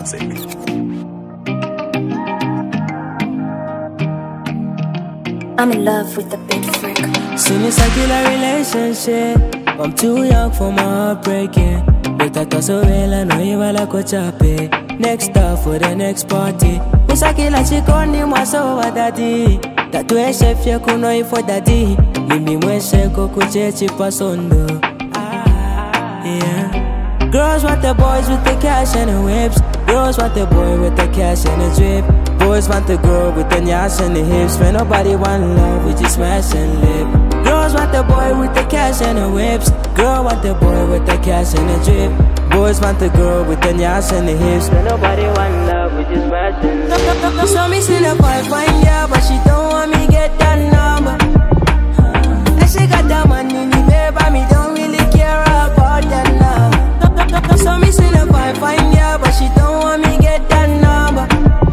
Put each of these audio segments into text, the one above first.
music. I'm in love with the big freak. Seen it's like a relationship. I'm too young for my heart breaking. But I thought so well, I know you well, I could chop it. Next stop for the next party. Usaki la chikoni mwaso wa daddy. Tatue chef ya kunoi for daddy. Mimi mweshe kukuche chipa sondo. Yeah. Girls want the boys with the cash and the whips. Girls want the boy with the cash and the drip. Boys want the girl with the nyash and the hips. When nobody want love, we just smash and lip. Girls want the boy with the cash and the whips. Girl want the boy with the cash and the drip. Boys want the girl with the nyash and the hips. When nobody want love, we just smash and lip. So me see the fine yeah, but she don't want me get that number. And she got that money, baby, me don't really care about that now. So me see the fine yeah, but she don't want me get that number.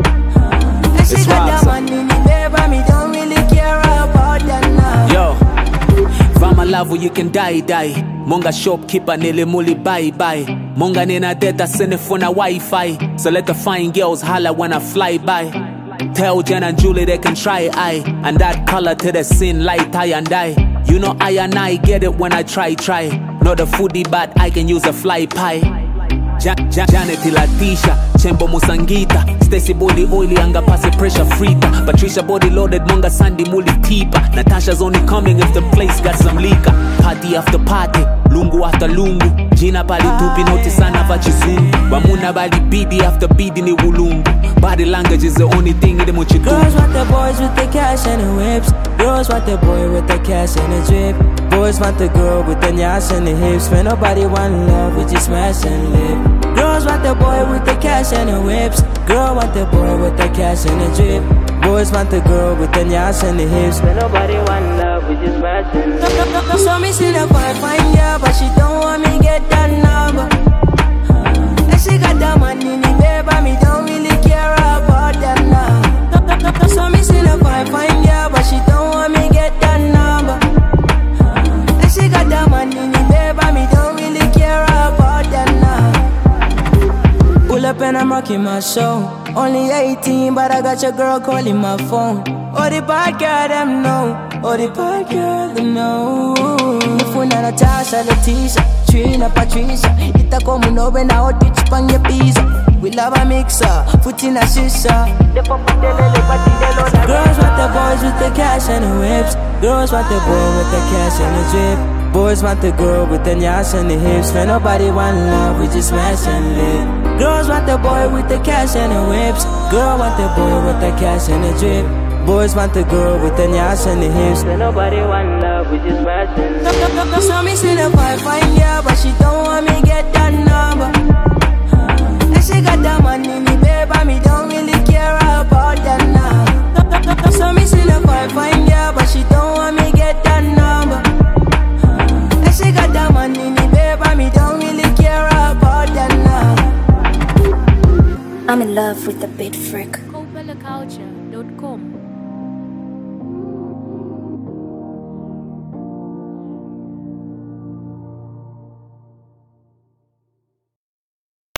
And she got that money, baby, me don't really care about that now. Yo, Vama love you can die. Monga shopkeeper nele muli bye. Monga nena data send it for na Wi-Fi. So let the fine girls holla when I fly by. Tell Jen and Julie they can try I. And that color to the scene light I and I. You know I and I get it when I try. Not a foodie but I can use a fly pie. Janet Latisha, Chembo Musangita, Stacy body oily anga pass pressure frita. Patricia body loaded Monga Sandy Muli Tipa. Natasha's only coming if the place got some liquor. Party after party, lungu after lungu. Gina bali tupi noti sana vachizungu. Wamuna bali bidi after bidi ni wulungu. Body language is the only thing in the mochiku. Girls want the boys with the cash and the whips. Girls want the boy with the cash and the drip. Boys want the girl with the nyash and the hips. When nobody want love, we just smash and lip. Girls want the boy with the cash and the whips. Girl want the boy with the cash and the drip. Boys want the girl with the nyash and the hips. When nobody want love, we just smash and lip. So me see the fine yeah, but she don't want me get that number. And she got that money, baby, me don't really care about that now. So me see the fine yeah, but she don't want me get that number. And she got that money, baby, me don't really care about that now. Pull up and I'm rocking my show. Only 18, but I got your girl calling my phone. Oh, the bad girl, them know. Oh, the bad girl, them know. Nifuna Natasha, Leticia, Trina, Patricia. Ita como no ven a otich pan your pizza. We love a mixer, foot in a shisha. Girls want the boys with the cash and the whips. Girls want the boy with the cash and the drip. Boys want the girl with the nyash and the hips. When nobody want love, we just smash and live. Girls want the boy with the cash and the whips. Girl want the boy with the cash and the drip. Boys want the girl with the nyash and the hips. When nobody want love, we just smash and live. So me see the fine yeah, but she don't want me get that number. And she got that money, baby, me don't really care about that now. So me see the fine yeah, but she don't want me get that number. And she got that money, baby, me don't really care about that now. I'm in love with the big freak. CopellaCulture.com